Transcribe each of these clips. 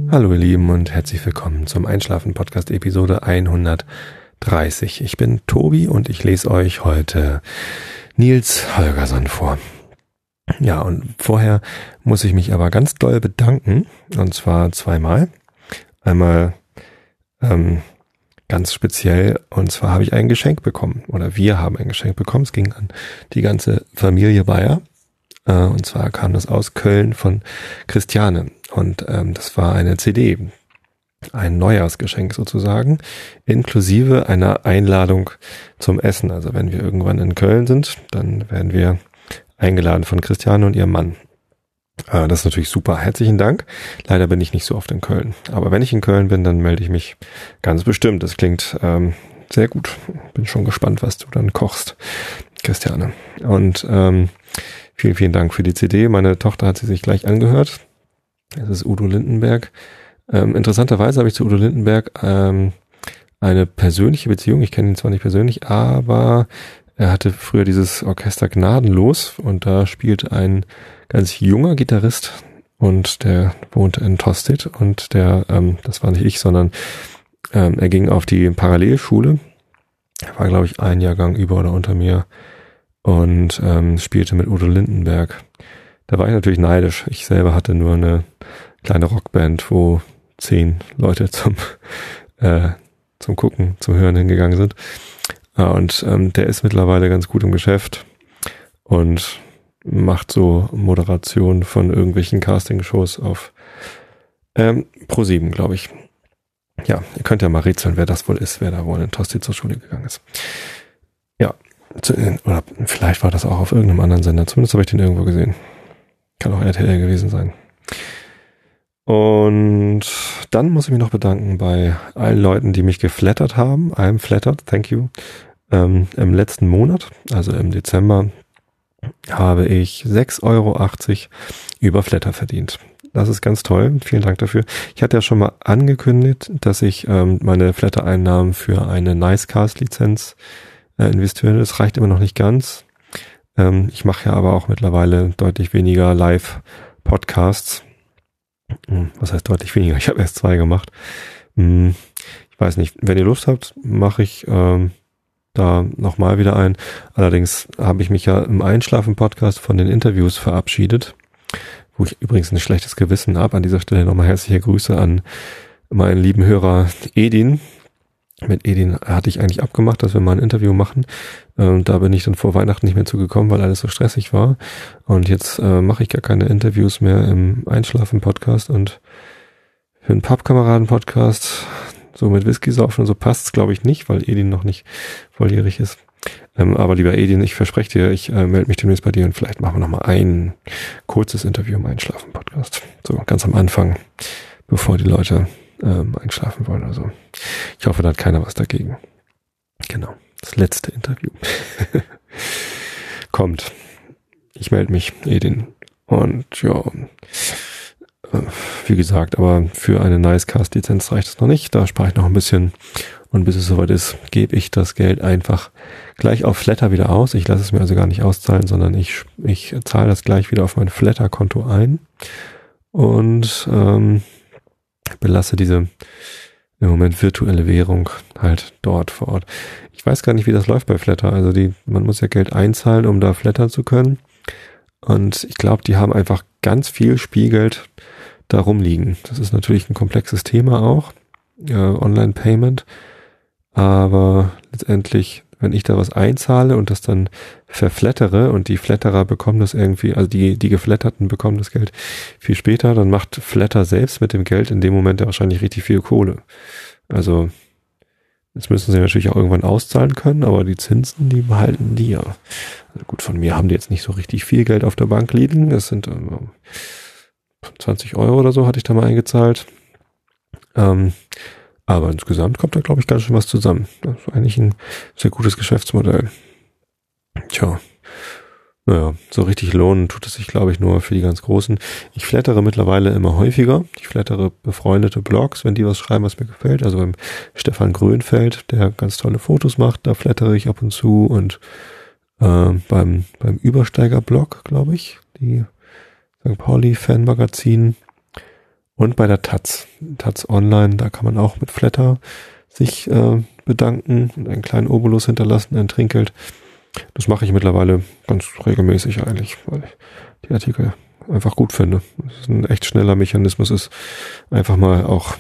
Hallo ihr Lieben und herzlich willkommen zum Einschlafen-Podcast Episode 130. Ich bin Tobi und ich lese euch heute Niels Holgersson vor. Ja, und vorher muss ich mich aber ganz doll bedanken, und zwar zweimal. Einmal ganz speziell, und zwar habe ich ein Geschenk bekommen, oder wir haben ein Geschenk bekommen. Es ging an die ganze Familie Bayer. Und zwar kam das aus Köln von Christiane. Und das war eine CD, ein Neujahrsgeschenk sozusagen, inklusive einer Einladung zum Essen. Also wenn wir irgendwann in Köln sind, dann werden wir eingeladen von Christiane und ihrem Mann. Das ist natürlich super. Herzlichen Dank. Leider bin ich nicht so oft in Köln. Aber wenn ich in Köln bin, dann melde ich mich ganz bestimmt. Das klingt sehr gut. Bin schon gespannt, was du dann kochst, Christiane. Und vielen, vielen Dank für die CD. Meine Tochter hat sie sich gleich angehört. Es ist Udo Lindenberg. Interessanterweise habe ich zu Udo Lindenberg eine persönliche Beziehung. Ich kenne ihn zwar nicht persönlich, aber er hatte früher dieses Orchester Gnadenlos und da spielt ein ganz junger Gitarrist und der wohnte in Tostedt und der, das war nicht ich, sondern er ging auf die Parallelschule. Er war, glaube ich, ein Jahrgang über oder unter mir und spielte mit Udo Lindenberg. Da war ich natürlich neidisch. Ich selber hatte nur eine kleine Rockband, wo 10 Leute zum Gucken, zum Hören hingegangen sind. Und der ist mittlerweile ganz gut im Geschäft und macht so Moderation von irgendwelchen Castingshows auf Pro7, glaube ich. Ja, ihr könnt ja mal rätseln, wer das wohl ist, wer da wohl in Tostedt zur Schule gegangen ist. Ja, oder vielleicht war das auch auf irgendeinem anderen Sender. Zumindest habe ich den irgendwo gesehen. Kann auch RTL gewesen sein. Und dann muss ich mich noch bedanken bei allen Leuten, die mich geflattert haben. I'm flattered, thank you. Im letzten Monat, also im Dezember, habe ich 6,80 € über Flatter verdient. Das ist ganz toll. Vielen Dank dafür. Ich hatte ja schon mal angekündigt, dass ich meine Flatter-Einnahmen für eine Nicecast-Lizenz investiere. Das reicht immer noch nicht ganz. Ich mache ja aber auch mittlerweile deutlich weniger Live-Podcasts. Was heißt deutlich weniger? Ich habe erst 2 gemacht. Ich weiß nicht. Wenn ihr Lust habt, mache ich da nochmal wieder ein. Allerdings habe ich mich ja im Einschlafen-Podcast von den Interviews verabschiedet, wo ich übrigens ein schlechtes Gewissen habe. An dieser Stelle nochmal herzliche Grüße an meinen lieben Hörer Edin. Mit Edin hatte ich eigentlich abgemacht, dass wir mal ein Interview machen. Da bin ich dann vor Weihnachten nicht mehr zugekommen, weil alles so stressig war. Und jetzt mache ich gar keine Interviews mehr im Einschlafen-Podcast. Und für einen Pappkameraden-Podcast, so mit Whisky saufen und so, passt's, glaube ich, nicht, weil Edin noch nicht volljährig ist. Aber lieber Edin, ich verspreche dir, ich melde mich demnächst bei dir und vielleicht machen wir nochmal ein kurzes Interview im Einschlafen-Podcast. So ganz am Anfang, bevor die Leute einschlafen wollen oder so. Ich hoffe, da hat keiner was dagegen. Genau, das letzte Interview. Kommt. Ich melde mich, Edin. Und ja, wie gesagt, aber für eine Nicecast-Lizenz reicht es noch nicht. Da spare ich noch ein bisschen. Und bis es soweit ist, gebe ich das Geld einfach gleich auf Flatter wieder aus. Ich lasse es mir also gar nicht auszahlen, sondern ich zahle das gleich wieder auf mein Flatter-Konto ein. Und belasse diese im Moment virtuelle Währung halt dort vor Ort. Ich weiß gar nicht, wie das läuft bei Flatter. Also man muss ja Geld einzahlen, um da flattern zu können. Und ich glaube, die haben einfach ganz viel Spielgeld da rumliegen. Das ist natürlich ein komplexes Thema auch. Online-Payment. Aber letztendlich, wenn ich da was einzahle und das dann verflattere und die Flatterer bekommen das irgendwie, also die Geflatterten bekommen das Geld viel später, dann macht Flatter selbst mit dem Geld in dem Moment ja wahrscheinlich richtig viel Kohle. Also jetzt müssen sie natürlich auch irgendwann auszahlen können, aber die Zinsen, die behalten die ja. Also gut, von mir haben die jetzt nicht so richtig viel Geld auf der Bank liegen. Das sind 20 € oder so hatte ich da mal eingezahlt. Aber insgesamt kommt da, glaube ich, ganz schön was zusammen. Das ist eigentlich ein sehr gutes Geschäftsmodell. Tja, naja, so richtig lohnen tut es sich, glaube ich, nur für die ganz Großen. Ich flattere mittlerweile immer häufiger. Ich flattere befreundete Blogs, wenn die was schreiben, was mir gefällt. Also beim Stefan Grönfeld, der ganz tolle Fotos macht, da flattere ich ab und zu. Und beim Übersteiger-Blog, glaube ich, die St. Pauli-Fanmagazin. Und bei der Taz Online, da kann man auch mit Flatter sich bedanken und einen kleinen Obolus hinterlassen, ein Trinkgeld. Das mache ich mittlerweile ganz regelmäßig eigentlich, weil ich die Artikel einfach gut finde. Das ist ein echt schneller Mechanismus, ist einfach mal auch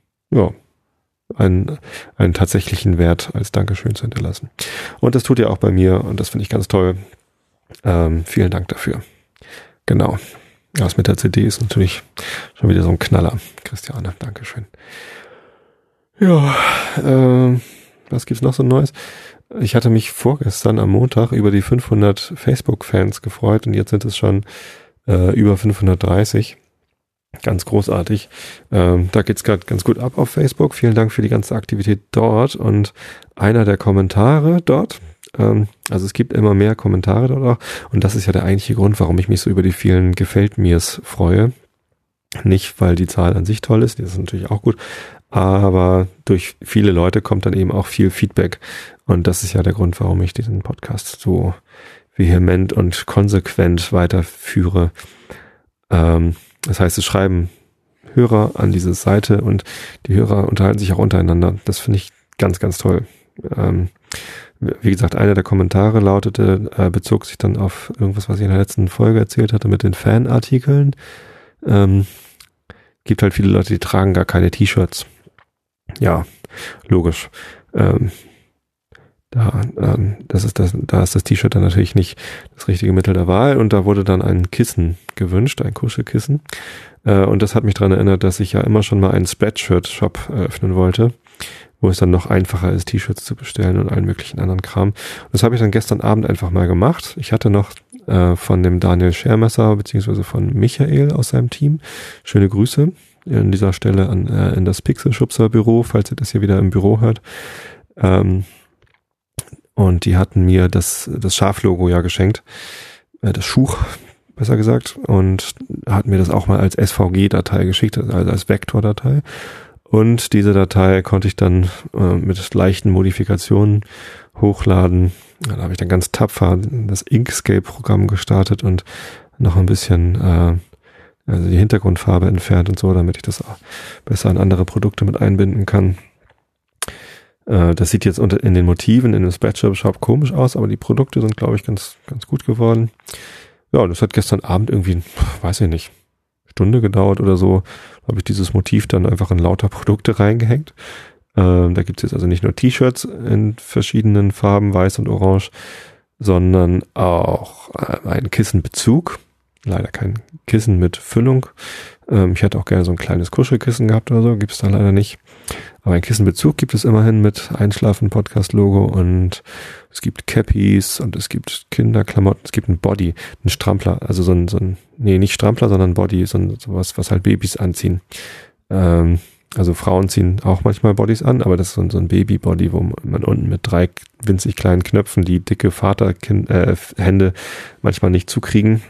einen tatsächlichen Wert als Dankeschön zu hinterlassen. Und das tut ihr auch bei mir und das finde ich ganz toll. Vielen Dank dafür. Genau. Das mit der CD ist natürlich schon wieder so ein Knaller. Christiane, Dankeschön. Ja, was gibt's noch so Neues? Ich hatte mich vorgestern am Montag über die 500 Facebook-Fans gefreut und jetzt sind es schon über 530. Ganz großartig. Da geht's gerade ganz gut ab auf Facebook. Vielen Dank für die ganze Aktivität dort. Und einer der Kommentare dort, also es gibt immer mehr Kommentare dort auch. Und das ist ja der eigentliche Grund, warum ich mich so über die vielen Gefällt mir's freue. Nicht, weil die Zahl an sich toll ist, die ist natürlich auch gut, aber durch viele Leute kommt dann eben auch viel Feedback. Und das ist ja der Grund, warum ich diesen Podcast so vehement und konsequent weiterführe. Das heißt, es schreiben Hörer an diese Seite und die Hörer unterhalten sich auch untereinander. Das finde ich ganz, ganz toll. Wie gesagt, einer der Kommentare bezog sich dann auf irgendwas, was ich in der letzten Folge erzählt hatte mit den Fanartikeln. Gibt halt viele Leute, die tragen gar keine T-Shirts. Ja, logisch. Da ist das T-Shirt dann natürlich nicht das richtige Mittel der Wahl und da wurde dann ein Kissen gewünscht, ein Kuschelkissen. Und das hat mich daran erinnert, dass ich ja immer schon mal einen Spreadshirt-Shop eröffnen wollte, wo es dann noch einfacher ist, T-Shirts zu bestellen und allen möglichen anderen Kram. Und das habe ich dann gestern Abend einfach mal gemacht. Ich hatte noch von dem Daniel Schermesser beziehungsweise von Michael aus seinem Team schöne Grüße an dieser Stelle in das Pixelschubser Büro, falls ihr das hier wieder im Büro hört. Und die hatten mir das Schaflogo ja geschenkt, das Schuch, besser gesagt, und hatten mir das auch mal als SVG-Datei geschickt, also als Vektordatei. Und diese Datei konnte ich dann mit leichten Modifikationen hochladen. Da habe ich dann ganz tapfer das Inkscape-Programm gestartet und noch ein bisschen also die Hintergrundfarbe entfernt und so, damit ich das auch besser in andere Produkte mit einbinden kann. Das sieht jetzt in den Motiven in dem Spreadshirt-Shop komisch aus, aber die Produkte sind, glaube ich, ganz, ganz gut geworden. Ja, das hat gestern Abend irgendwie, weiß ich nicht, Stunde gedauert oder so, habe ich dieses Motiv dann einfach in lauter Produkte reingehängt. Da gibt es jetzt also nicht nur T-Shirts in verschiedenen Farben, weiß und orange, sondern auch einen Kissenbezug. Leider kein Kissen mit Füllung. Ich hätte auch gerne so ein kleines Kuschelkissen gehabt oder so, gibt es da leider nicht. Aber einen Kissenbezug gibt es immerhin mit Einschlafen-Podcast-Logo und es gibt Cappies und es gibt Kinderklamotten, es gibt ein Body, ein Strampler, also so ein nee, nicht Strampler, sondern Body, sowas, was halt Babys anziehen. Also Frauen ziehen auch manchmal Bodies an, aber das ist so ein Baby-Body, wo man unten mit 3 winzig kleinen Knöpfen die dicke Hände manchmal nicht zukriegen.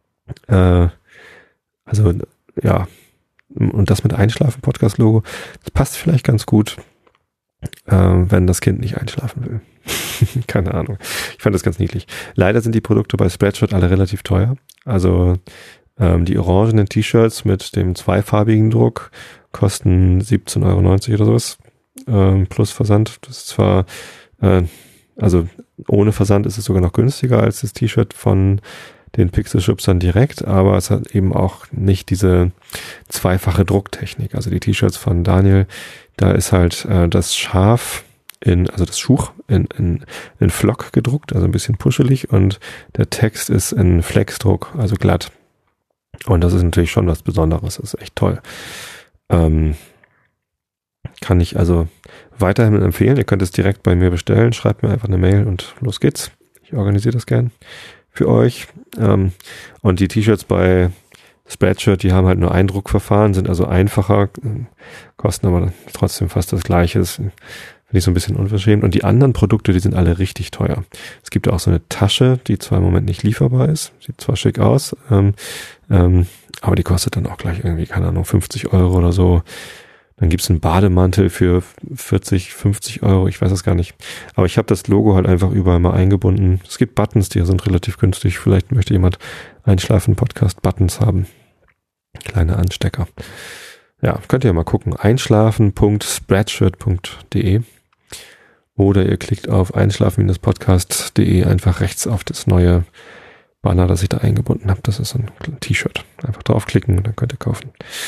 Also, ja. Und das mit Einschlafen-Podcast-Logo, das passt vielleicht ganz gut, wenn das Kind nicht einschlafen will. Keine Ahnung. Ich fand das ganz niedlich. Leider sind die Produkte bei Spreadshirt alle relativ teuer. Also die orangenen T-Shirts mit dem zweifarbigen Druck kosten 17,90 € oder sowas. Plus Versand. Das ist zwar, also ohne Versand ist es sogar noch günstiger als das T-Shirt von den Pixelschubsern direkt, aber es hat eben auch nicht diese zweifache Drucktechnik. Also die T-Shirts von Daniel, da ist halt das Schaf also das Schuch in Flock gedruckt, also ein bisschen puschelig und der Text ist in Flexdruck, also glatt. Und das ist natürlich schon was Besonderes, das ist echt toll. Kann ich also weiterhin empfehlen. Ihr könnt es direkt bei mir bestellen, schreibt mir einfach eine Mail und los geht's. Ich organisiere das gern für euch. Und die T-Shirts bei Spreadshirt, die haben halt nur ein Druckverfahren, sind also einfacher, kosten aber trotzdem fast das Gleiche. Das finde ich so ein bisschen unverschämt. Und die anderen Produkte, die sind alle richtig teuer. Es gibt auch so eine Tasche, die zwar im Moment nicht lieferbar ist, sieht zwar schick aus, aber die kostet dann auch gleich irgendwie, keine Ahnung, 50 € oder so. Dann gibt's einen Bademantel für 40, 50 €, ich weiß es gar nicht. Aber ich habe das Logo halt einfach überall mal eingebunden. Es gibt Buttons, die sind relativ günstig. Vielleicht möchte jemand Einschlafen-Podcast-Buttons haben. Kleine Anstecker. Ja, könnt ihr mal gucken. einschlafen.spreadshirt.de oder ihr klickt auf einschlafen-podcast.de einfach rechts auf das neue Banner, das ich da eingebunden habe. Das ist so ein T-Shirt. Einfach draufklicken und dann könnt ihr kaufen.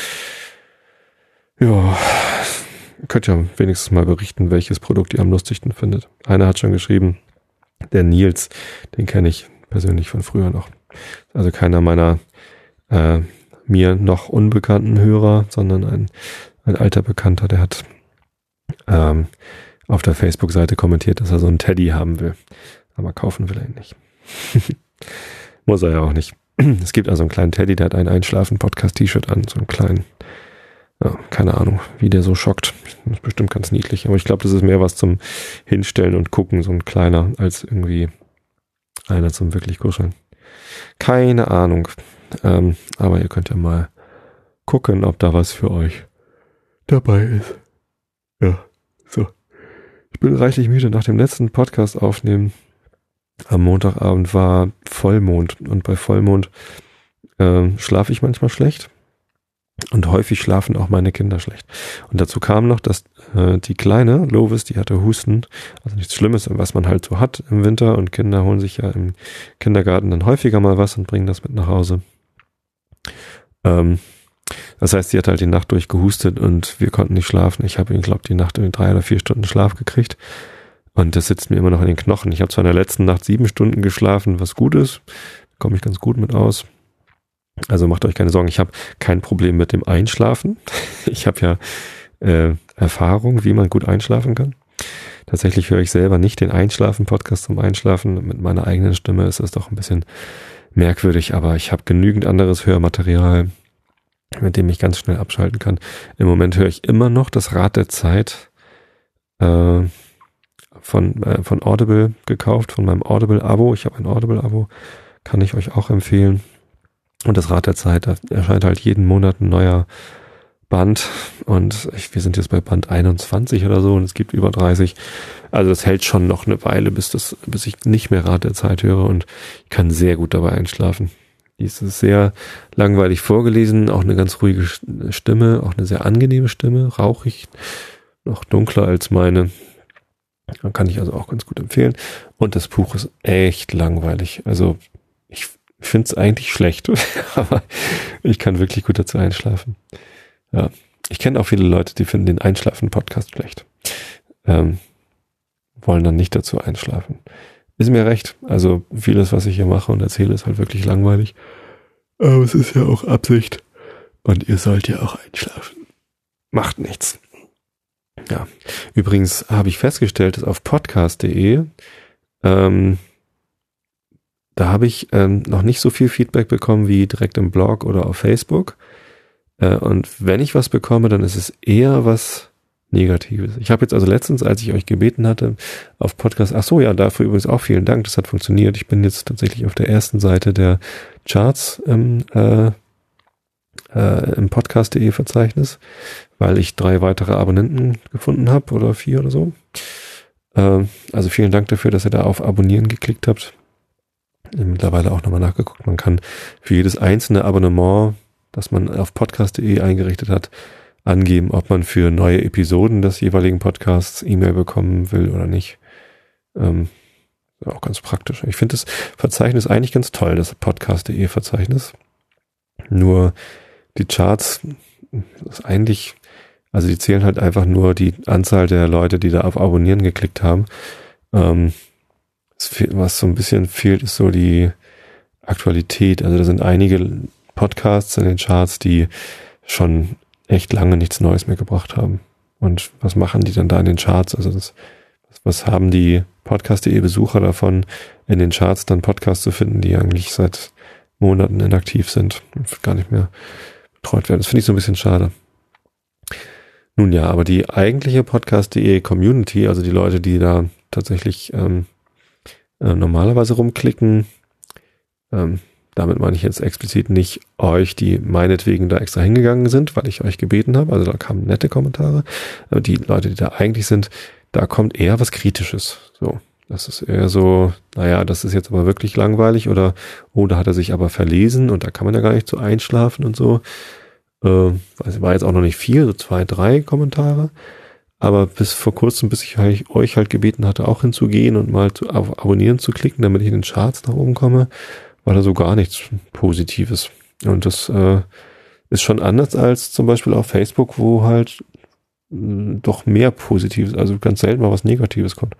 Ja, könnt ihr wenigstens mal berichten, welches Produkt ihr am lustigsten findet. Einer hat schon geschrieben, der Nils, den kenne ich persönlich von früher noch. Also keiner meiner mir noch unbekannten Hörer, sondern ein alter Bekannter, der hat auf der Facebook-Seite kommentiert, dass er so einen Teddy haben will. Aber kaufen will er ihn nicht. Muss er ja auch nicht. Es gibt also einen kleinen Teddy, der hat ein Einschlafen-Podcast-T-Shirt an, so einen kleinen. Ja, keine Ahnung, wie der so schockt. Das ist bestimmt ganz niedlich. Aber ich glaube, das ist mehr was zum Hinstellen und Gucken, so ein kleiner, als irgendwie einer zum wirklich Kuscheln. Keine Ahnung. Aber ihr könnt ja mal gucken, ob da was für euch dabei ist. Ja, so. Ich bin reichlich müde. Nach dem letzten Podcast aufnehmen am Montagabend war Vollmond. Und bei Vollmond schlafe ich manchmal schlecht. Und häufig schlafen auch meine Kinder schlecht. Und dazu kam noch, dass die Kleine, Lovis, die hatte Husten. Also nichts Schlimmes, was man halt so hat im Winter. Und Kinder holen sich ja im Kindergarten dann häufiger mal was und bringen das mit nach Hause. Das heißt, sie hat halt die Nacht durch gehustet und wir konnten nicht schlafen. Ich habe, glaube die Nacht in 3 oder 4 Stunden Schlaf gekriegt. Und das sitzt mir immer noch in den Knochen. Ich habe zwar in der letzten Nacht 7 Stunden geschlafen, was gut ist. Da komme ich ganz gut mit aus. Also macht euch keine Sorgen, ich habe kein Problem mit dem Einschlafen. Ich habe ja Erfahrung, wie man gut einschlafen kann. Tatsächlich höre ich selber nicht den Einschlafen-Podcast zum Einschlafen. Mit meiner eigenen Stimme ist es doch ein bisschen merkwürdig, aber ich habe genügend anderes Hörmaterial, mit dem ich ganz schnell abschalten kann. Im Moment höre ich immer noch das Rad der Zeit von Audible gekauft, von meinem Audible-Abo. Ich habe ein Audible-Abo, kann ich euch auch empfehlen. Und das Rad der Zeit, da erscheint halt jeden Monat ein neuer Band und wir sind jetzt bei Band 21 oder so und es gibt über 30. Also das hält schon noch eine Weile, bis ich nicht mehr Rad der Zeit höre und ich kann sehr gut dabei einschlafen. Die ist sehr langweilig vorgelesen, auch eine ganz ruhige Stimme, auch eine sehr angenehme Stimme, rauchig, noch dunkler als meine. Kann ich also auch ganz gut empfehlen. Und das Buch ist echt langweilig. Also ich finde es eigentlich schlecht, aber ich kann wirklich gut dazu einschlafen. Ja, ich kenne auch viele Leute, die finden den Einschlafen-Podcast schlecht. Wollen dann nicht dazu einschlafen. Ist mir recht. Also vieles, was ich hier mache und erzähle, ist halt wirklich langweilig. Aber es ist ja auch Absicht. Und ihr sollt ja auch einschlafen. Macht nichts. Ja. Übrigens habe ich festgestellt, dass auf podcast.de da habe ich noch nicht so viel Feedback bekommen wie direkt im Blog oder auf Facebook. Und wenn ich was bekomme, dann ist es eher was Negatives. Ich habe jetzt also letztens, als ich euch gebeten hatte, auf Podcast, ach so, ja, dafür übrigens auch vielen Dank, das hat funktioniert. Ich bin jetzt tatsächlich auf der ersten Seite der Charts im podcast.de Verzeichnis, weil ich 3 weitere Abonnenten gefunden habe oder 4 oder so. Also vielen Dank dafür, dass ihr da auf Abonnieren geklickt habt. Mittlerweile auch nochmal nachgeguckt. Man kann für jedes einzelne Abonnement, das man auf podcast.de eingerichtet hat, angeben, ob man für neue Episoden des jeweiligen Podcasts E-Mail bekommen will oder nicht. Auch ganz praktisch. Ich finde das Verzeichnis eigentlich ganz toll, das podcast.de Verzeichnis. Nur die Charts ist eigentlich, also die zählen halt einfach nur die Anzahl der Leute, die da auf Abonnieren geklickt haben. Was so ein bisschen fehlt, ist so die Aktualität. Also da sind einige Podcasts in den Charts, die schon echt lange nichts Neues mehr gebracht haben. Und was machen die dann da in den Charts? Also was haben die Podcast.de Besucher davon, in den Charts dann Podcasts zu finden, die eigentlich seit Monaten inaktiv sind und gar nicht mehr betreut werden? Das finde ich so ein bisschen schade. Nun ja, aber die eigentliche Podcast.de Community, also die Leute, die da tatsächlich normalerweise rumklicken, damit meine ich jetzt explizit nicht euch, die meinetwegen da extra hingegangen sind, weil ich euch gebeten habe, also da kamen nette Kommentare, aber die Leute, die da eigentlich sind, da kommt eher was Kritisches, so. Das ist eher so, naja, das ist jetzt aber wirklich langweilig oder, oh, da hat er sich aber verlesen und da kann man ja gar nicht so einschlafen und so. war jetzt auch noch nicht viel, so 2, 3 Kommentare. Aber bis vor kurzem, bis ich euch halt gebeten hatte, auch hinzugehen und mal auf Abonnieren zu klicken, damit ich in den Charts nach oben komme, war da so gar nichts Positives. Und das ist schon anders als zum Beispiel auf Facebook, wo halt doch mehr Positives, also ganz selten mal was Negatives kommt.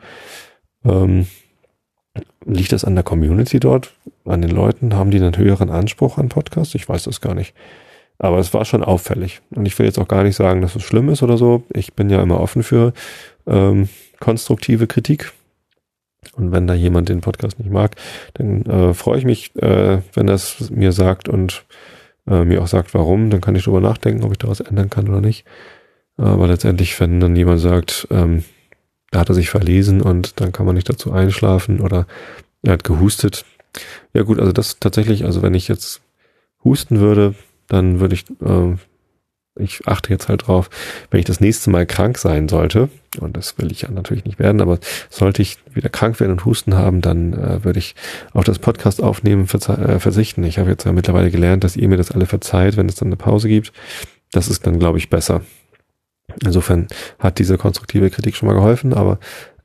Liegt das an der Community dort, an den Leuten? Haben die einen höheren Anspruch an Podcasts? Ich weiß das gar nicht. Aber es war schon auffällig. Und ich will jetzt auch gar nicht sagen, dass es schlimm ist oder so. Ich bin ja immer offen für konstruktive Kritik. Und wenn da jemand den Podcast nicht mag, dann freue ich mich, wenn er es mir sagt und mir auch sagt, warum. Dann kann ich darüber nachdenken, ob ich daraus ändern kann oder nicht. Aber letztendlich, wenn dann jemand sagt, da hat er sich verlesen und dann kann man nicht dazu einschlafen oder er hat gehustet. Ja gut, also das tatsächlich, also wenn ich jetzt husten würde, dann würde ich achte jetzt halt drauf, wenn ich das nächste Mal krank sein sollte, und das will ich ja natürlich nicht werden, aber sollte ich wieder krank werden und Husten haben, dann würde ich auf das Podcast aufnehmen verzichten. Ich habe jetzt ja mittlerweile gelernt, dass ihr mir das alle verzeiht, wenn es dann eine Pause gibt. Das ist dann, glaube ich, besser. Insofern hat diese konstruktive Kritik schon mal geholfen, aber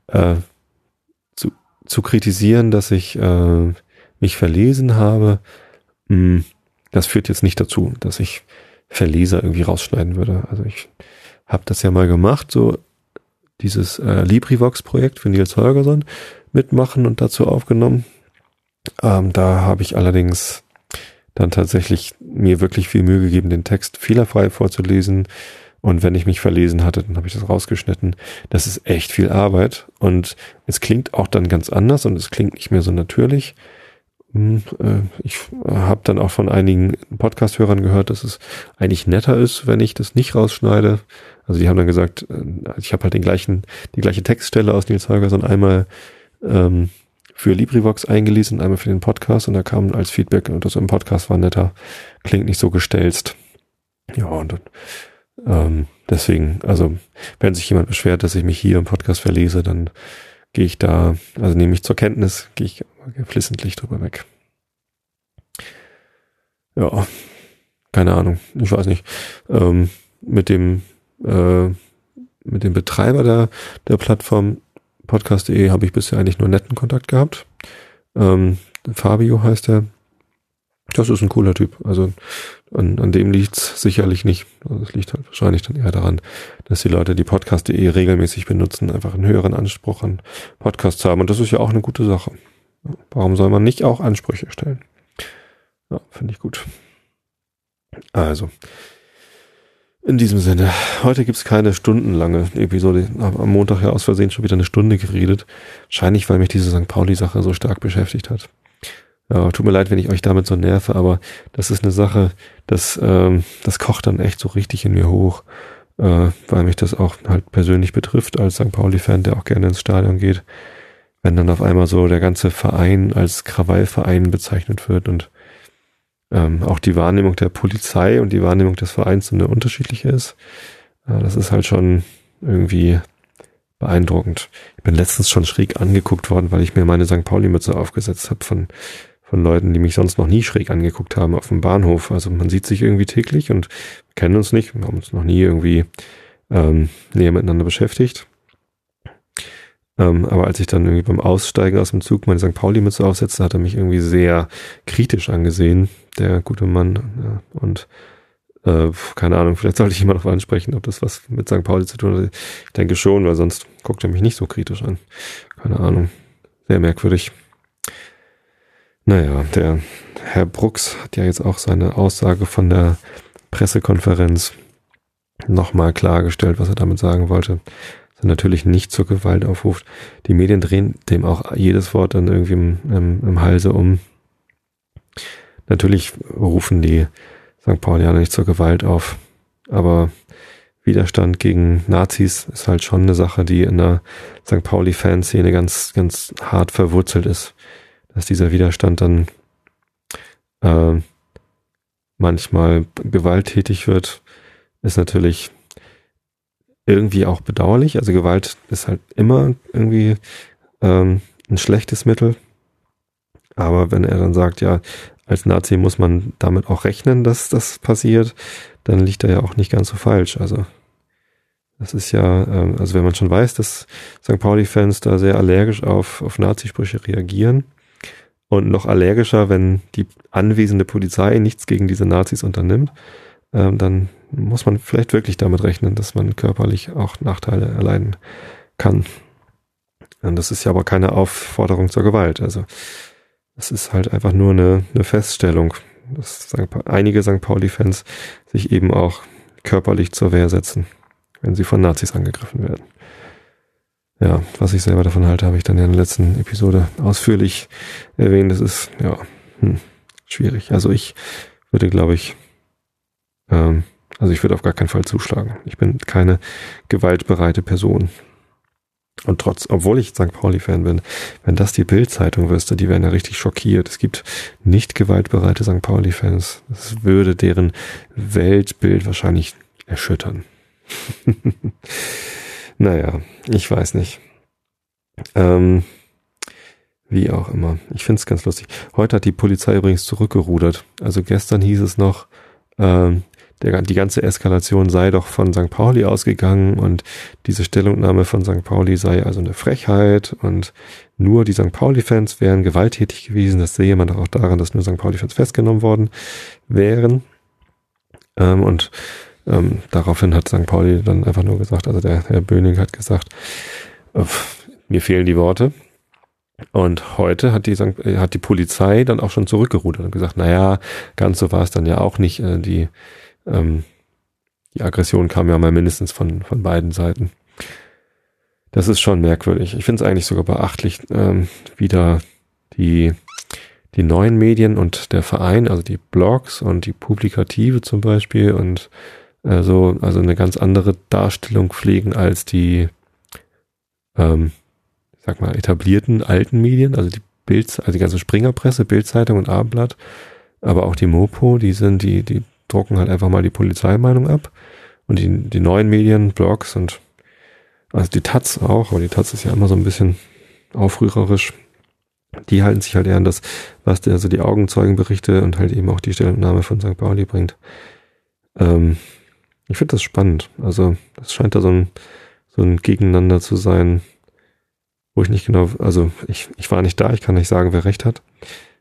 zu kritisieren, dass ich mich verlesen habe, das führt jetzt nicht dazu, dass ich Verleser irgendwie rausschneiden würde. Also ich habe das ja mal gemacht, so dieses LibriVox-Projekt für Nils Holgersson mitmachen und dazu aufgenommen. Da habe ich allerdings dann tatsächlich mir wirklich viel Mühe gegeben, den Text fehlerfrei vorzulesen. Und wenn ich mich verlesen hatte, dann habe ich das rausgeschnitten. Das ist echt viel Arbeit. Und es klingt auch dann ganz anders und es klingt nicht mehr so natürlich. Ich habe dann auch von einigen Podcast-Hörern gehört, dass es eigentlich netter ist, wenn ich das nicht rausschneide. Also die haben dann gesagt, ich habe halt die gleiche Textstelle aus Nils Holgersson einmal für LibriVox eingelesen und einmal für den Podcast und da kam als Feedback, das im Podcast war netter, klingt nicht so gestelzt. Ja, und deswegen, also wenn sich jemand beschwert, dass ich mich hier im Podcast verlese, dann gehe ich da, also nehme ich zur Kenntnis, gehe ich geflissentlich drüber weg. Ja, keine Ahnung, ich weiß nicht. Mit dem Betreiber der Plattform podcast.de habe ich bisher eigentlich nur netten Kontakt gehabt. Fabio heißt er. Das ist ein cooler Typ. Also an dem liegt's sicherlich nicht. Also es liegt halt wahrscheinlich dann eher daran, dass die Leute, die podcast.de regelmäßig benutzen, einfach einen höheren Anspruch an Podcasts haben. Und das ist ja auch eine gute Sache. Warum soll man nicht auch Ansprüche stellen? Ja, finde ich gut. Also, in diesem Sinne, heute gibt's keine stundenlange Episode. Am Montag ja aus Versehen schon wieder eine Stunde geredet. Wahrscheinlich, weil mich diese St. Pauli-Sache so stark beschäftigt hat. Ja, tut mir leid, wenn ich euch damit so nerve, aber das ist eine Sache, das kocht dann echt so richtig in mir hoch, weil mich das auch halt persönlich betrifft als St. Pauli-Fan, der auch gerne ins Stadion geht, wenn dann auf einmal so der ganze Verein als Krawallverein bezeichnet wird und auch die Wahrnehmung der Polizei und die Wahrnehmung des Vereins so eine unterschiedliche ist. Das ist halt schon irgendwie beeindruckend. Ich bin letztens schon schräg angeguckt worden, weil ich mir meine St. Pauli-Mütze aufgesetzt habe von Leuten, die mich sonst noch nie schräg angeguckt haben auf dem Bahnhof. Also man sieht sich irgendwie täglich und kennen uns nicht. Wir haben uns noch nie irgendwie näher miteinander beschäftigt. Aber als ich dann irgendwie beim Aussteigen aus dem Zug meine St. Pauli-Mütze aufsetzte, hat er mich irgendwie sehr kritisch angesehen, der gute Mann. Ja, und keine Ahnung, vielleicht sollte ich ihn mal noch ansprechen, ob das was mit St. Pauli zu tun hat. Ich denke schon, weil sonst guckt er mich nicht so kritisch an. Keine Ahnung. Sehr merkwürdig. Naja, der Herr Brucks hat ja jetzt auch seine Aussage von der Pressekonferenz nochmal klargestellt, was er damit sagen wollte. Dass er natürlich nicht zur Gewalt aufruft. Die Medien drehen dem auch jedes Wort dann irgendwie im Halse um. Natürlich rufen die St. Paulianer nicht zur Gewalt auf, aber Widerstand gegen Nazis ist halt schon eine Sache, die in der St. Pauli-Fanszene ganz, ganz hart verwurzelt ist. Dass dieser Widerstand dann manchmal gewalttätig wird, ist natürlich irgendwie auch bedauerlich. Also Gewalt ist halt immer irgendwie ein schlechtes Mittel. Aber wenn er dann sagt, ja, als Nazi muss man damit auch rechnen, dass das passiert, dann liegt er ja auch nicht ganz so falsch. Also das ist ja, also wenn man schon weiß, dass St. Pauli-Fans da sehr allergisch auf Nazisprüche reagieren und noch allergischer, wenn die anwesende Polizei nichts gegen diese Nazis unternimmt, dann muss man vielleicht wirklich damit rechnen, dass man körperlich auch Nachteile erleiden kann. Und das ist ja aber keine Aufforderung zur Gewalt. Also es ist halt einfach nur eine Feststellung, dass einige St. Pauli-Fans sich eben auch körperlich zur Wehr setzen, wenn sie von Nazis angegriffen werden. Ja, was ich selber davon halte, habe ich dann in der letzten Episode ausführlich erwähnt. Das ist, ja, schwierig. Also ich würde, glaube ich, ich würde auf gar keinen Fall zuschlagen. Ich bin keine gewaltbereite Person. Und obwohl ich St. Pauli-Fan bin, wenn das die Bild-Zeitung wüsste, die wären ja richtig schockiert. Es gibt nicht gewaltbereite St. Pauli-Fans. Das würde deren Weltbild wahrscheinlich erschüttern. Naja, ich weiß nicht. Wie auch immer. Ich finde es ganz lustig. Heute hat die Polizei übrigens zurückgerudert. Also gestern hieß es noch, die ganze Eskalation sei doch von St. Pauli ausgegangen und diese Stellungnahme von St. Pauli sei also eine Frechheit und nur die St. Pauli-Fans wären gewalttätig gewesen. Das sehe man doch auch daran, dass nur St. Pauli-Fans festgenommen worden wären. Daraufhin hat St. Pauli dann einfach nur gesagt, also der Herr Böning hat gesagt, mir fehlen die Worte. Und heute hat die Polizei dann auch schon zurückgerudert und gesagt, naja, ganz so war es dann ja auch nicht. Die Aggression kam ja mal mindestens von beiden Seiten. Das ist schon merkwürdig. Ich finde es eigentlich sogar beachtlich, wie da die neuen Medien und der Verein, also die Blogs und die Publikative zum Beispiel und also eine ganz andere Darstellung pflegen als die etablierten alten Medien, also die ganze Springerpresse, Bild-Zeitung und Abendblatt, aber auch die Mopo, die drucken halt einfach mal die Polizeimeinung ab und die neuen Medien, Blogs und also die Taz auch, aber die Taz ist ja immer so ein bisschen aufrührerisch. Die halten sich halt eher an das, was die Augenzeugenberichte und halt eben auch die Stellungnahme von St. Pauli bringt. Ich finde das spannend. Also das scheint da so ein Gegeneinander zu sein, wo ich nicht genau, also ich war nicht da, ich kann nicht sagen, wer recht hat.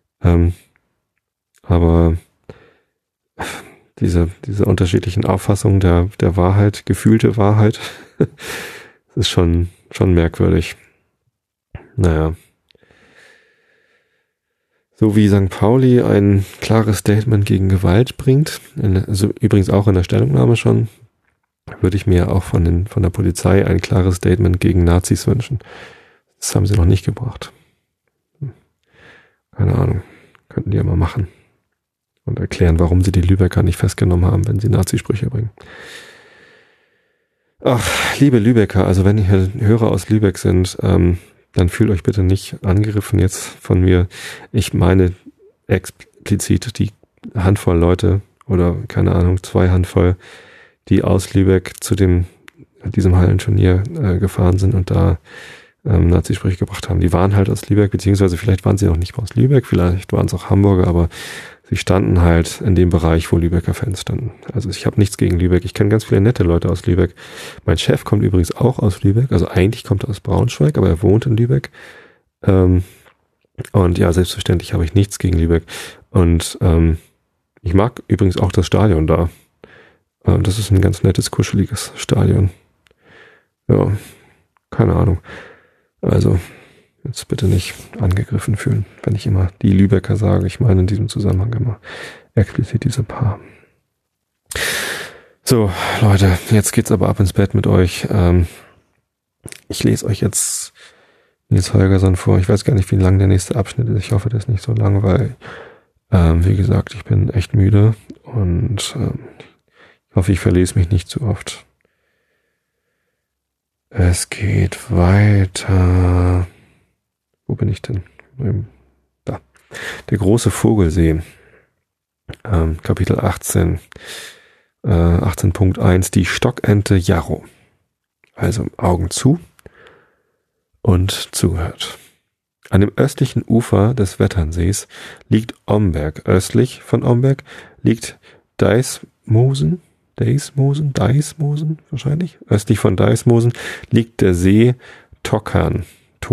Aber diese unterschiedlichen Auffassungen der Wahrheit, gefühlte Wahrheit, das ist schon merkwürdig. Naja. So wie St. Pauli ein klares Statement gegen Gewalt bringt, also übrigens auch in der Stellungnahme schon, würde ich mir auch von der Polizei ein klares Statement gegen Nazis wünschen. Das haben sie noch nicht gebracht. Keine Ahnung. Könnten die ja mal machen. Und erklären, warum sie die Lübecker nicht festgenommen haben, wenn sie Nazisprüche bringen. Ach, liebe Lübecker, also wenn hier Hörer aus Lübeck sind, dann fühlt euch bitte nicht angegriffen jetzt von mir. Ich meine explizit die Handvoll Leute oder keine Ahnung, 2 Handvoll, die aus Lübeck zu diesem Hallenturnier gefahren sind und da Nazisprüche gebracht haben. Die waren halt aus Lübeck, beziehungsweise vielleicht waren sie noch nicht mal aus Lübeck, vielleicht waren es auch Hamburger, aber sie standen halt in dem Bereich, wo Lübecker Fans standen. Also ich habe nichts gegen Lübeck. Ich kenne ganz viele nette Leute aus Lübeck. Mein Chef kommt übrigens auch aus Lübeck. Also eigentlich kommt er aus Braunschweig, aber er wohnt in Lübeck. Und ja, selbstverständlich habe ich nichts gegen Lübeck. Und ich mag übrigens auch das Stadion da. Das ist ein ganz nettes, kuscheliges Stadion. Ja, keine Ahnung. Also jetzt bitte nicht angegriffen fühlen, wenn ich immer die Lübecker sage. Ich meine in diesem Zusammenhang immer explizit diese Paar. So, Leute, jetzt geht's aber ab ins Bett mit euch. Ich lese euch jetzt Nils Holgersson vor. Ich weiß gar nicht, wie lang der nächste Abschnitt ist. Ich hoffe, der ist nicht so lang, weil, wie gesagt, ich bin echt müde und ich hoffe, ich verlese mich nicht zu oft. Es geht weiter. Wo bin ich denn? Da. Der große Vogelsee. Kapitel 18. 18.1. Die Stockente Jarro. Also Augen zu und zugehört. An dem östlichen Ufer des Wetternsees liegt Omberg. Östlich von Omberg liegt Deismosen wahrscheinlich. Östlich von Deismosen liegt der See Tokern,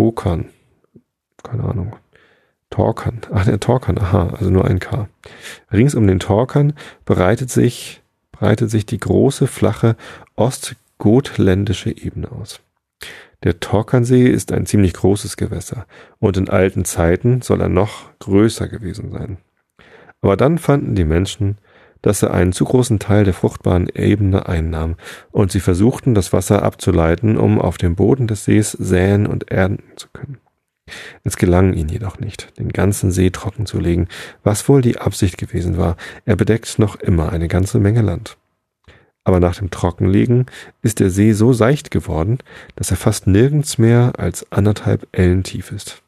keine Ahnung. Torkern, also nur ein K. Rings um den Torkern breitet sich die große, flache ostgotländische Ebene aus. Der Torkernsee ist ein ziemlich großes Gewässer und in alten Zeiten soll er noch größer gewesen sein. Aber dann fanden die Menschen, dass er einen zu großen Teil der fruchtbaren Ebene einnahm und sie versuchten, das Wasser abzuleiten, um auf dem Boden des Sees säen und ernten zu können. Es gelang ihnen jedoch nicht, den ganzen See trocken zu legen, was wohl die Absicht gewesen war. Er bedeckt noch immer eine ganze Menge Land. Aber nach dem Trockenlegen ist der See so seicht geworden, dass er fast nirgends mehr als 1,5 Ellen tief ist.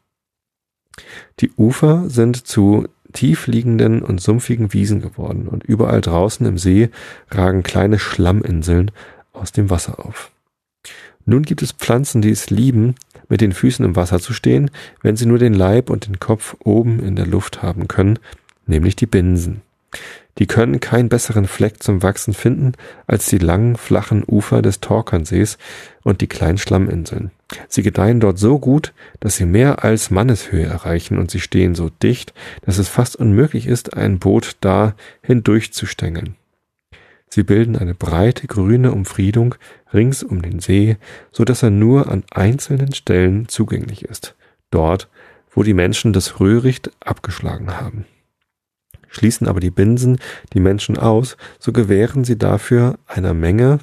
Die Ufer sind zu tiefliegenden und sumpfigen Wiesen geworden und überall draußen im See ragen kleine Schlamminseln aus dem Wasser auf. Nun gibt es Pflanzen, die es lieben, mit den Füßen im Wasser zu stehen, wenn sie nur den Leib und den Kopf oben in der Luft haben können, nämlich die Binsen. Die können keinen besseren Fleck zum Wachsen finden als die langen, flachen Ufer des Torkernsees und die kleinen Schlamminseln. Sie gedeihen dort so gut, dass sie mehr als Manneshöhe erreichen und sie stehen so dicht, dass es fast unmöglich ist, ein Boot da hindurchzustängeln. Sie bilden eine breite grüne Umfriedung rings um den See, so dass er nur an einzelnen Stellen zugänglich ist, dort, wo die Menschen das Röhricht abgeschlagen haben. Schließen aber die Binsen die Menschen aus, so gewähren sie dafür einer Menge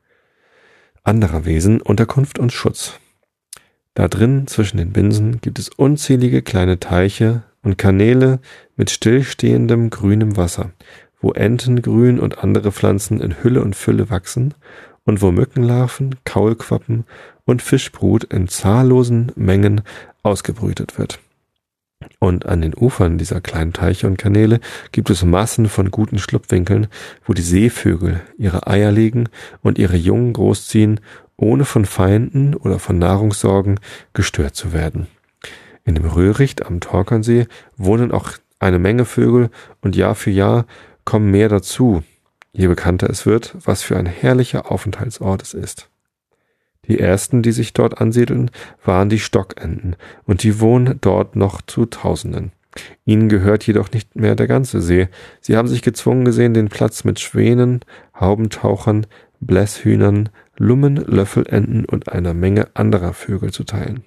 anderer Wesen Unterkunft und Schutz. Da drin zwischen den Binsen gibt es unzählige kleine Teiche und Kanäle mit stillstehendem grünem Wasser, wo Entengrün und andere Pflanzen in Hülle und Fülle wachsen und wo Mückenlarven, Kaulquappen und Fischbrut in zahllosen Mengen ausgebrütet wird. Und an den Ufern dieser kleinen Teiche und Kanäle gibt es Massen von guten Schlupfwinkeln, wo die Seevögel ihre Eier legen und ihre Jungen großziehen, ohne von Feinden oder von Nahrungssorgen gestört zu werden. In dem Röhricht am Torkernsee wohnen auch eine Menge Vögel und Jahr für Jahr kommen mehr dazu, je bekannter es wird, was für ein herrlicher Aufenthaltsort es ist. Die ersten, die sich dort ansiedeln, waren die Stockenten, und die wohnen dort noch zu Tausenden. Ihnen gehört jedoch nicht mehr der ganze See. Sie haben sich gezwungen gesehen, den Platz mit Schwänen, Haubentauchern, Blässhühnern, Lummen, Löffelenten und einer Menge anderer Vögel zu teilen.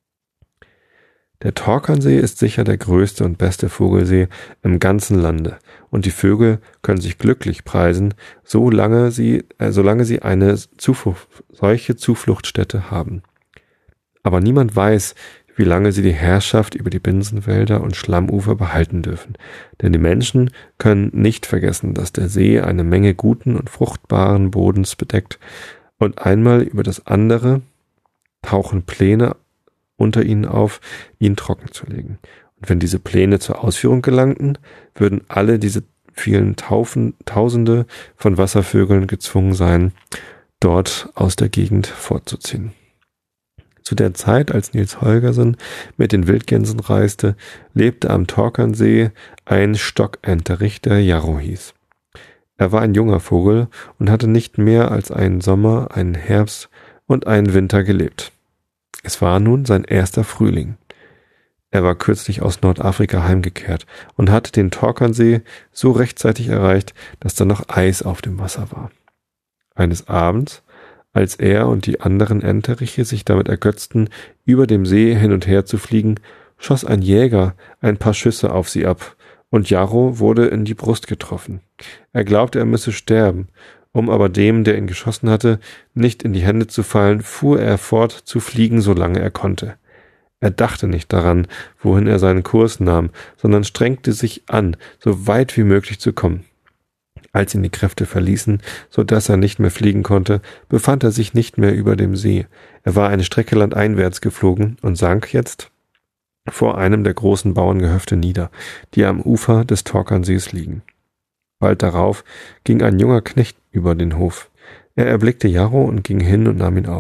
Der Torkernsee ist sicher der größte und beste Vogelsee im ganzen Lande, und die Vögel können sich glücklich preisen, solange sie eine solche Zufluchtsstätte haben. Aber niemand weiß, wie lange sie die Herrschaft über die Binsenwälder und Schlammufer behalten dürfen, denn die Menschen können nicht vergessen, dass der See eine Menge guten und fruchtbaren Bodens bedeckt, und einmal über das andere tauchen Pläne unter ihnen auf, ihn trocken zu legen. Und wenn diese Pläne zur Ausführung gelangten, würden alle diese vielen Tausende von Wasservögeln gezwungen sein, dort aus der Gegend fortzuziehen. Zu der Zeit, als Niels Holgersen mit den Wildgänsen reiste, lebte am Torkernsee ein Stockenterich, der Jarro hieß. Er war ein junger Vogel und hatte nicht mehr als einen Sommer, einen Herbst und einen Winter gelebt. Es war nun sein erster Frühling. Er war kürzlich aus Nordafrika heimgekehrt und hatte den Torkernsee so rechtzeitig erreicht, dass da noch Eis auf dem Wasser war. Eines Abends, als er und die anderen Enteriche sich damit ergötzten, über dem See hin und her zu fliegen, schoss ein Jäger ein paar Schüsse auf sie ab, und Jarro wurde in die Brust getroffen. Er glaubte, er müsse sterben. Um aber dem, der ihn geschossen hatte, nicht in die Hände zu fallen, fuhr er fort zu fliegen, solange er konnte. Er dachte nicht daran, wohin er seinen Kurs nahm, sondern strengte sich an, so weit wie möglich zu kommen. Als ihn die Kräfte verließen, so dass er nicht mehr fliegen konnte, befand er sich nicht mehr über dem See. Er war eine Strecke landeinwärts geflogen und sank jetzt vor einem der großen Bauerngehöfte nieder, die am Ufer des Torkernsees liegen. Bald darauf ging ein junger Knecht über den Hof. Er erblickte Jarro und ging hin und nahm ihn auf.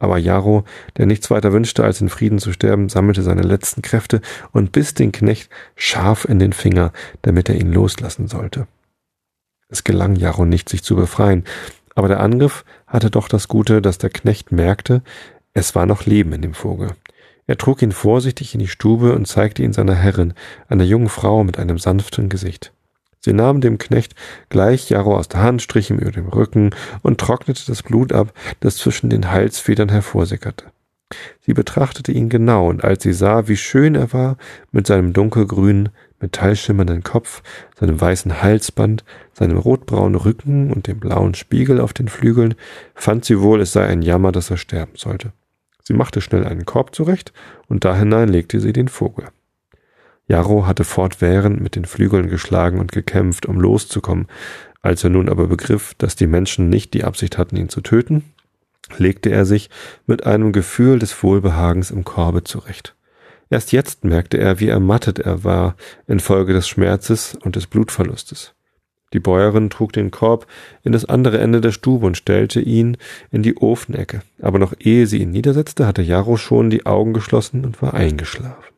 Aber Jarro, der nichts weiter wünschte, als in Frieden zu sterben, sammelte seine letzten Kräfte und biss den Knecht scharf in den Finger, damit er ihn loslassen sollte. Es gelang Jarro nicht, sich zu befreien, aber der Angriff hatte doch das Gute, dass der Knecht merkte, es war noch Leben in dem Vogel. Er trug ihn vorsichtig in die Stube und zeigte ihn seiner Herrin, einer jungen Frau mit einem sanften Gesicht. Sie nahm dem Knecht gleich Jarro aus der Hand, strich ihm über den Rücken und trocknete das Blut ab, das zwischen den Halsfedern hervorsickerte. Sie betrachtete ihn genau, und als sie sah, wie schön er war, mit seinem dunkelgrünen, metallschimmernden Kopf, seinem weißen Halsband, seinem rotbraunen Rücken und dem blauen Spiegel auf den Flügeln, fand sie wohl, es sei ein Jammer, dass er sterben sollte. Sie machte schnell einen Korb zurecht, und da hinein legte sie den Vogel. Jarro hatte fortwährend mit den Flügeln geschlagen und gekämpft, um loszukommen. Als er nun aber begriff, dass die Menschen nicht die Absicht hatten, ihn zu töten, legte er sich mit einem Gefühl des Wohlbehagens im Korbe zurecht. Erst jetzt merkte er, wie ermattet er war infolge des Schmerzes und des Blutverlustes. Die Bäuerin trug den Korb in das andere Ende der Stube und stellte ihn in die Ofenecke. Aber noch ehe sie ihn niedersetzte, hatte Jarro schon die Augen geschlossen und war eingeschlafen.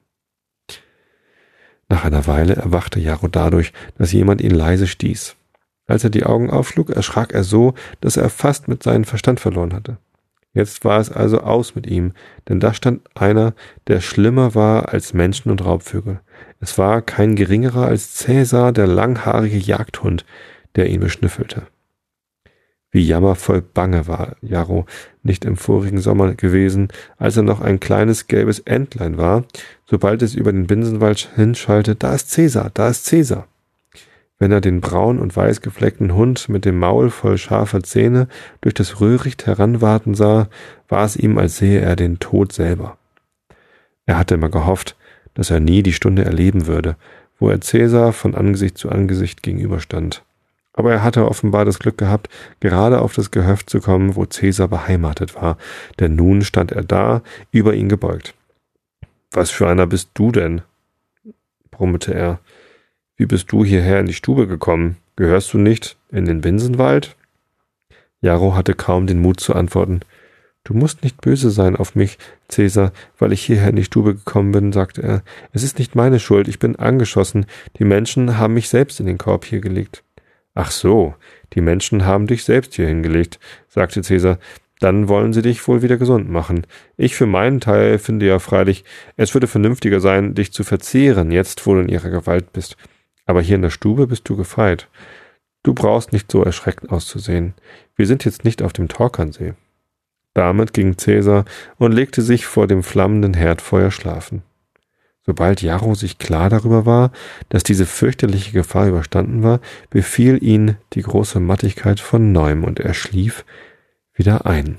Nach einer Weile erwachte Jarro dadurch, dass jemand ihn leise stieß. Als er die Augen aufschlug, erschrak er so, dass er fast mit seinen Verstand verloren hatte. Jetzt war es also aus mit ihm, denn da stand einer, der schlimmer war als Menschen und Raubvögel. Es war kein geringerer als Cäsar, der langhaarige Jagdhund, der ihn beschnüffelte. Wie jammervoll bange war Jarro nicht im vorigen Sommer gewesen, als er noch ein kleines gelbes Entlein war, sobald es über den Binsenwald hinschallte, da ist Cäsar, da ist Cäsar. Wenn er den braun und weiß gefleckten Hund mit dem Maul voll scharfer Zähne durch das Röhricht heranwaten sah, war es ihm, als sehe er den Tod selber. Er hatte immer gehofft, dass er nie die Stunde erleben würde, wo er Cäsar von Angesicht zu Angesicht gegenüberstand. Aber er hatte offenbar das Glück gehabt, gerade auf das Gehöft zu kommen, wo Cäsar beheimatet war, denn nun stand er da, über ihn gebeugt. »Was für einer bist du denn?« brummelte er. »Wie bist du hierher in die Stube gekommen? Gehörst du nicht in den Binsenwald?« Jarro hatte kaum den Mut zu antworten. »Du musst nicht böse sein auf mich, Cäsar, weil ich hierher in die Stube gekommen bin«, sagte er. »Es ist nicht meine Schuld, ich bin angeschossen. Die Menschen haben mich selbst in den Korb hier gelegt.« »Ach so, die Menschen haben dich selbst hier hingelegt«, sagte Cäsar. »Dann wollen sie dich wohl wieder gesund machen. Ich für meinen Teil finde ja freilich, es würde vernünftiger sein, dich zu verzehren, jetzt wo du in ihrer Gewalt bist. Aber hier in der Stube bist du gefeit. Du brauchst nicht so erschreckt auszusehen. Wir sind jetzt nicht auf dem Torkernsee.« Damit ging Cäsar und legte sich vor dem flammenden Herdfeuer schlafen. Sobald Jarro sich klar darüber war, dass diese fürchterliche Gefahr überstanden war, befiel ihn die große Mattigkeit von neuem und er schlief wieder ein.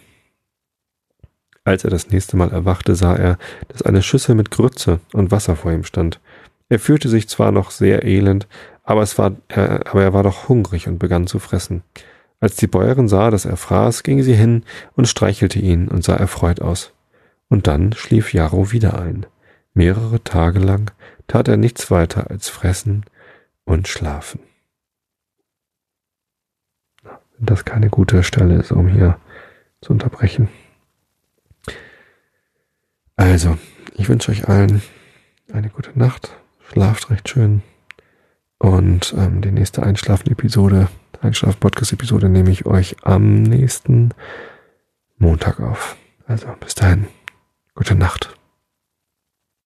Als er das nächste Mal erwachte, sah er, dass eine Schüssel mit Grütze und Wasser vor ihm stand. Er fühlte sich zwar noch sehr elend, aber er war doch hungrig und begann zu fressen. Als die Bäuerin sah, dass er fraß, ging sie hin und streichelte ihn und sah erfreut aus. Und dann schlief Jarro wieder ein. Mehrere Tage lang tat er nichts weiter als fressen und schlafen. Wenn das keine gute Stelle ist, um hier zu unterbrechen. Also, ich wünsche euch allen eine gute Nacht. Schlaft recht schön. Und die nächste Einschlafen-Podcast-Episode nehme ich euch am nächsten Montag auf. Also, bis dahin. Gute Nacht.